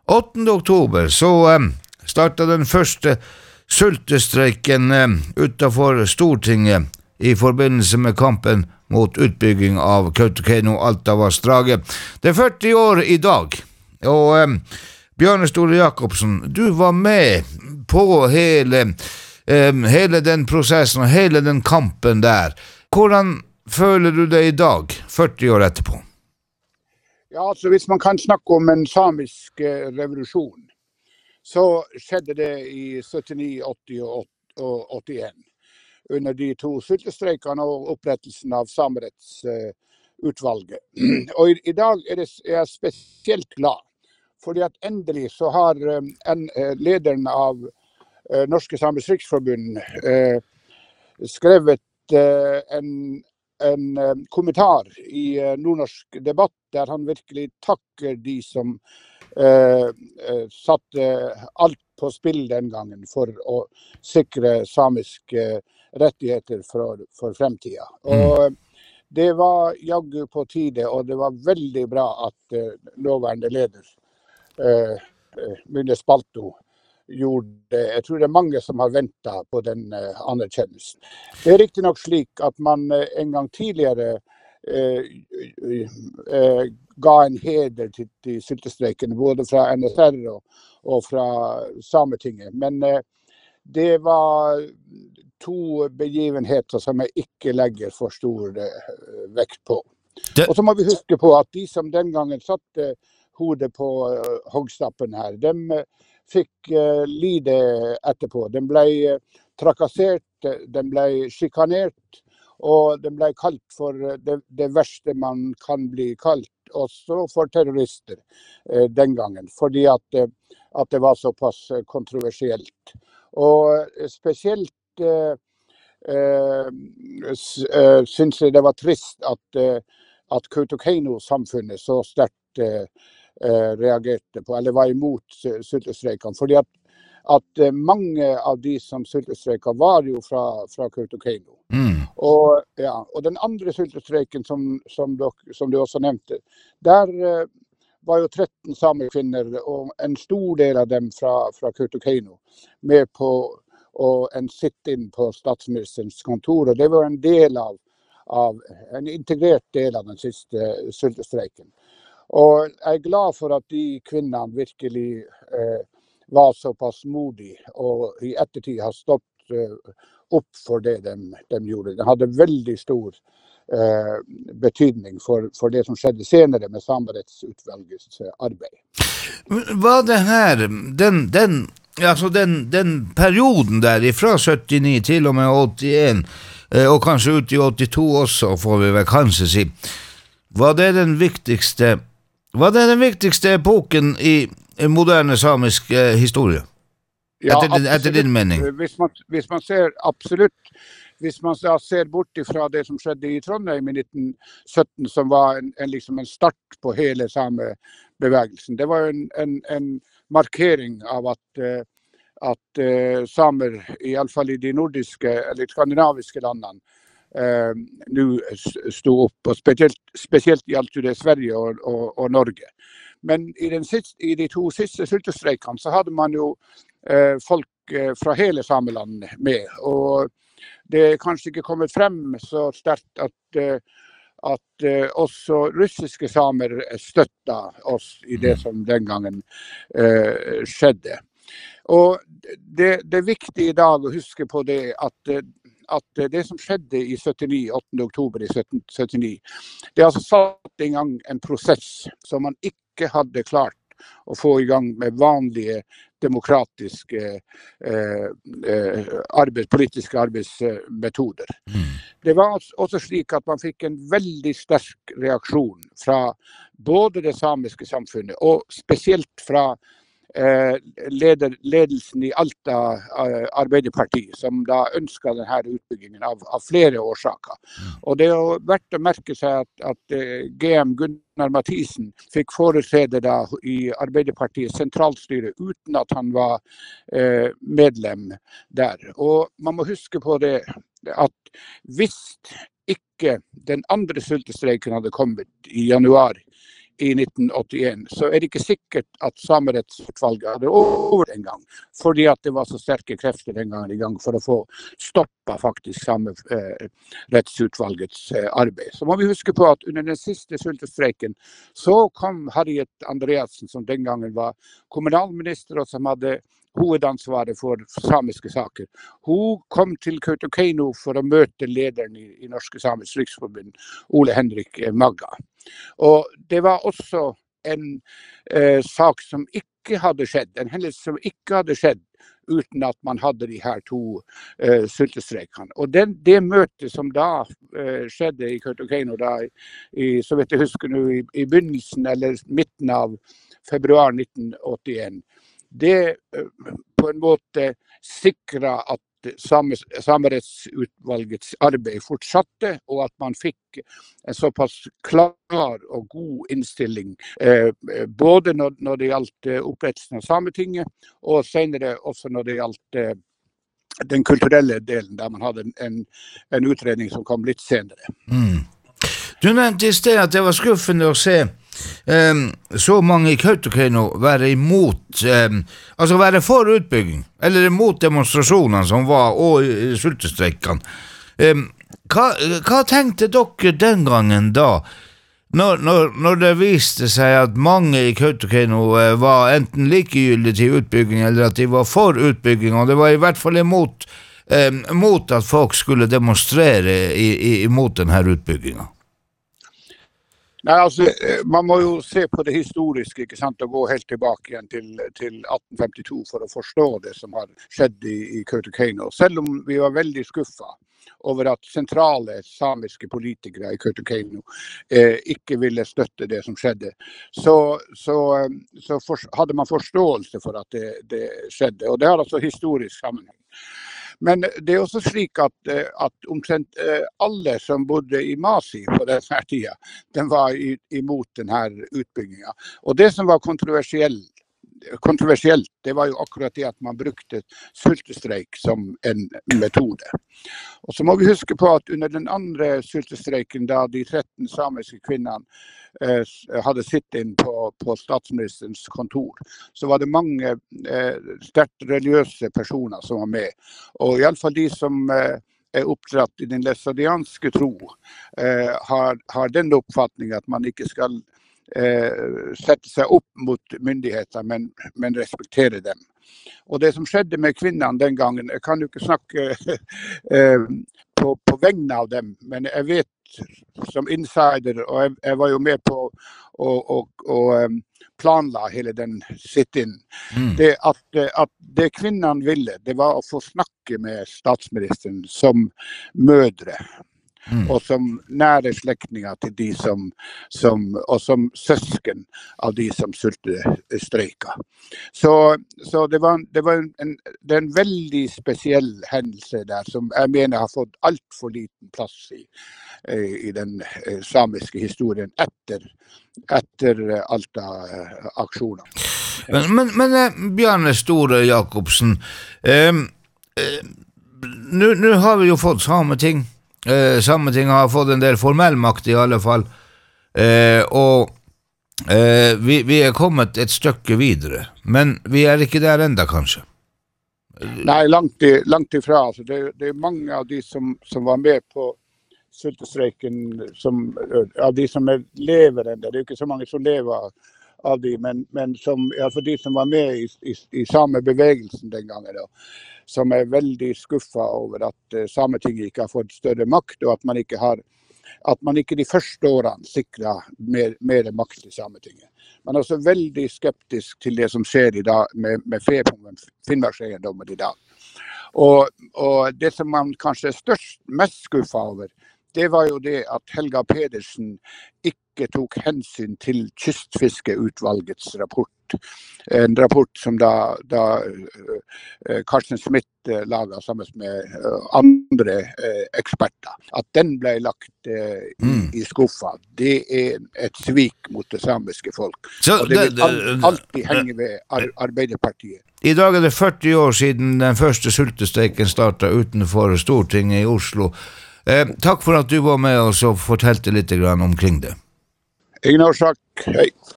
8. oktober så startet den første sultestreiken utenfor Stortinget i forbindelse med kampen mot utbygging av Kautokeino-Altavassdraget. Det 40 år i dag, og Bjørne Stole Jacobsen, du var med på hele den prosessen og hele den kampen der. Hvordan føler du det i dag, 40 år etterpå? Ja, altså hvis man kan snakke om en samisk revolusjon, så skjedde det i 79, 80 og 81. Under de to sultestreikene og opprettelsen av Samerettsutvalget. Og i dag er jeg spesielt glad, fordi at endelig så har lederen av Norske Samers Riksforbund skrevet en kommentar i Nordnorsk debatt, der han virkelig takker de som satte alt på spill den gangen for å sikre samiske rettigheter for fremtiden. Og det var jaggu på tide, og det var veldig bra at nåværende leder, Mynne Spalto, gjorde det. Jeg tror det er mange som har ventet på den anerkjennelsen. Det er riktig nok slik at man en gang tidligere ga en heder til sultestreikene, både fra NSR og fra Sametinget. Men det var to begivenheter som jeg ikke legger for stor vekt på. Og så må vi huske på at de som den gangen satte hodet på hoggstappen her, de fikk lide etterpå. De ble trakassert, de ble sjikanert, og de ble kalt for det verste man kan bli kalt, også for terrorister den gangen, fordi at det var såpass kontroversielt. Og spesielt synes jeg det var trist at Kautokeino-samfunnet så sterkt reagerte på, eller var imot sultestreikene, fordi at mange av de som sultestreiket var jo fra Kautokeino. Og den andre sultestreiken som du også nevnte, der var jo 13 samekvinner, og en stor del av dem fra Kautokeino, med på en sitt-inn på statsministerens kontor, og det var en del av en integrert del av den siste sultestreiken. Og jeg er glad for at de kvinnene virkelig var såpass modige, og i ettertid har stått opp for det de gjorde. Det hadde veldig stor betydning for det som skjedde senere med Samerettsutvalgets arbeid. Var det her, den perioden der, fra 79 til og med 81, og kanskje ut i 82 også, får vi vel kanskje si, var det den viktigste epoken i moderne samisk historie? Ja, etter din mening? Hvis man ser absolutt, hvis man ser bort fra det som skjedde i Trondheim i 1917, som var liksom en start på hele samebevegelsen. Det var en markering av at samer, i alle fall i de nordiske eller skandinaviske landene, nå stod opp, og spesielt gjaldt det Sverige og Norge. Men i de to siste sultestreikene så hadde man jo folk fra hele samelandet med, og det er kanskje ikke kommet frem så sterkt at også russiske samer støttet oss i det som den gangen skjedde. Og det er viktig i dag å huske på det at det som skjedde i 79, 8. oktober i 79, det altså satt en gang en prosess som man ikke hadde klart å få i gang med vanlige demokratiske politiske arbeidsmetoder. Det var også slik at man fikk en veldig sterk reaksjon fra både det samiske samfunnet, og spesielt fra ledelsen i Alta Arbeiderparti, som da ønsket denne utbyggingen av flere årsaker. Og det er verdt å merke seg at GM Gunnar Mathisen fikk foretrede da i Arbeiderpartiets sentralstyre uten at han var medlem der. Og man må huske på det at hvis ikke den andre sultestreiken hadde kommet i januar i 1981, så det ikke sikkert at samerettsutvalget hadde over en gang, fordi at det var så sterke krefter den gangen i gang for å få stoppet faktisk samerettsutvalgets arbeid. Så må vi huske på at under den siste sultestreiken så kom Harriet Andreassen, som den gangen var kommunalminister og som hadde hovedansvaret for samiske saker. Hun kom til Kautokeino for å møte lederen i Norske Samisk Riksforbund, Ole Henrik Magga. Og det var også en sak som ikke hadde skjedd, en hendelse som ikke hadde skjedd uten at man hadde de her to sultestreikene. Og det møtet som da skjedde i Kautokeino, så vet jeg husker nå, i begynnelsen eller midten av februar 1981, det på en måte sikret at samerettsutvalgets arbeid fortsatte, og at man fikk en såpass klar og god innstilling, både når det gjaldt opprettelsen av Sametinget, og senere også når det gjaldt den kulturelle delen, der man hadde en utredning som kom litt senere. Du nevnte i sted at det var skuffende å se så mange i Kautokeino være imot, altså være for utbygging, eller imot demonstrasjonene som var, og sultestreikene. Hva tenkte dere den gangen da, når det viste seg at mange i Kautokeino var enten likegyldige til utbygging, eller at de var for utbygging, og det var i hvert fall imot at folk skulle demonstrere imot denne utbyggingen? Nei, altså, man må jo se på det historiske, ikke sant, og gå helt tilbake igjen til 1852 for å forstå det som har skjedd i Kautokeino. Selv om vi var veldig skuffet over at sentrale samiske politikere i Kautokeino ikke ville støtte det som skjedde, så hadde man forståelse for at det skjedde, og det har altså historisk sammenheng. Men det også slik at omtrent alle som bodde i Masi på denne tiden, den var imot denne utbyggingen. Og det som var kontroversielt, det var jo akkurat det at man brukte sultestreik som en metode. Og så må vi huske på at under den andre sultestreiken, da de 13 samiske kvinnene hadde sittet inn på statsministerens kontor, så var det mange sterkt religiøse personer som var med. Og i alle fall de som oppdratt i den læstadianske tro har den oppfatningen at man ikke skal sette seg opp mot myndigheter, men respektere dem. Og det som skjedde med kvinnene den gangen, jeg kan jo ikke snakke på vegne av dem, men jeg vet som insider, og jeg var jo med på å planla hele den sit-in, det at det kvinnene ville, det var å få snakke med statsministeren som mødre, og som nære slektninger til de og som søsken av de som sultestreika. Så det er en veldig spesiell hendelse der, som jeg mener har fått alt for liten plass i den samiske historien etter Alta-aksjonen. Men Bjarne Store Jacobsen, nå har vi jo fått Sameting. Sametinget har fått en del formell makt i alle fall, og vi kommet et stykke videre, men vi ikke der enda kanskje. Nei, langt ifra. Altså, det mange av de som var med på sultestreiken, av de som lever enda, det jo ikke så mange som lever av de, men som, for de som var med i samebevegelsen den gangen da, som veldig skuffet over at Sametinget ikke har fått større makt, og at man ikke de første årene sikret mer makt til Sametinget. Man også veldig skeptisk til det som skjer i dag med Finnmarkseiendommen i dag. Og det som man kanskje mest skuffet over, det var jo det at Helga Pedersen ikke tok hensyn til Kystfiskeutvalgets rapport. En rapport som da Karsten Smith laget sammen med andre eksperter. At den ble lagt i skuffa, det et svik mot det samiske folk. Og det vil alltid henge ved Arbeiderpartiet. I dag det 40 år siden den første sultestreiken startet utenfor Stortinget i Oslo. Takk for at du var med oss og fortalte litt omkring det. Ingen årsak. Hei.